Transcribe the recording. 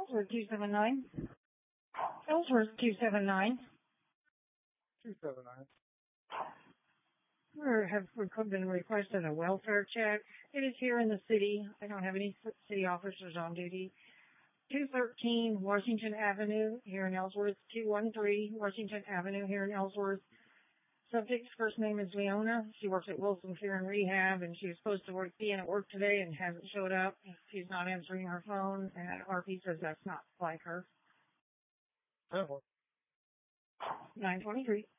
Ellsworth 279. Ellsworth 279. 279. We've been requested a welfare check. It is here in the city. I don't have any city officers on duty. 213 Washington Avenue here in Ellsworth. 213 Washington Avenue here in Ellsworth. Subject's first name is Leona. She works at Wilson Care and Rehab, and she was supposed to be in at work today and hasn't showed up. She's not answering her phone, and RP says that's not like her. 923.